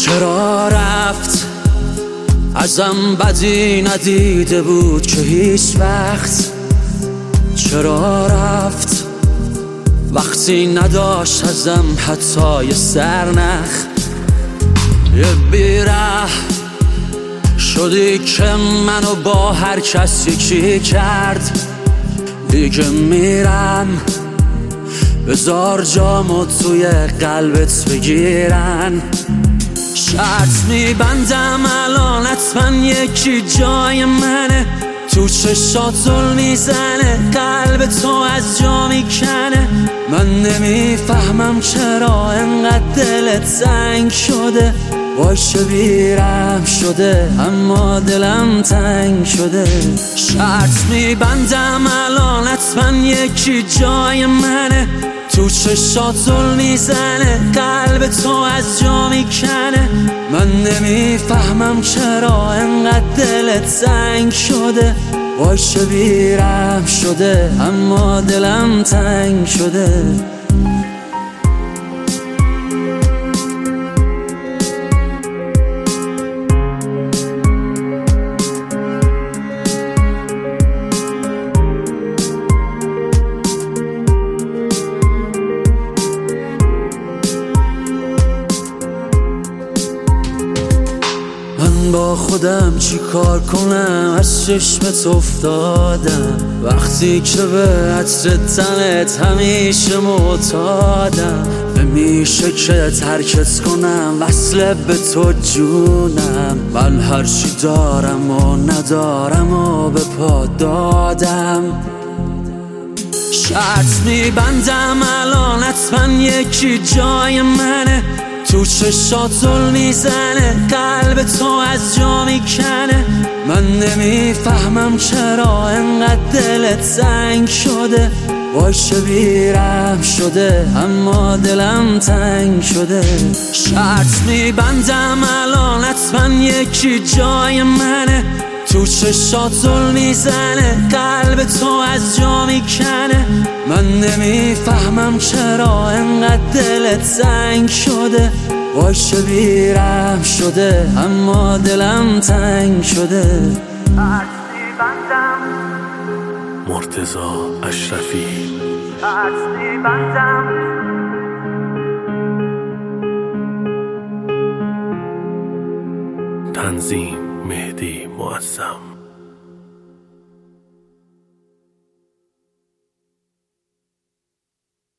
چرا رفت ازم بدی ندیده بود که هیچ وقت؟ چرا رفت وقتی نداشت ازم حتی یه سرنخ؟ یه بیره شدی که منو با هر کس یکی کرد. دیگه میرم بذار جامو توی قلبت بگیرن. شرط میبندم الان حتما یکی جای منه، تو چشات زل میزنه، قلب تو از جا میکنه. من نمیفهمم چرا انقدر دلت تنگ شده، وای شبیرم شده اما دلم تنگ شده. شرط میبندم الان حتما یکی جای منه، تو چشات زل میزنه، قلب تو از جا میکنه. من نمیفهمم چرا انقدر دلت تنگ شده، وای شبیرم شده اما دلم تنگ شده. من با خودم چی کار کنم، از چشمت افتادم وقتی که به عطر تنت همیشه معتادم. نمیشه که ترکت کنم، وصله به تو جونم. من هرچی دارم و ندارم و به پا دادم. شرط میبندم الان حتما یکی جای منه، تو چشات زل میزنه، قلب تو از جا میکنه. من نمیفهمم چرا انقدر دلت تنگ شده، وای شبیرم شده اما دلم تنگ شده. شرط میبندم الان حتما یکی جای منه، تو چشات زل میزنه، قلب تو از جا میکنه. من نمیفهمم چرا انقدر دلت تنگ شده، وای شبیرم شده اما دلم تنگ شده. مرتضی اشرفی تنظیم مهدی معظم.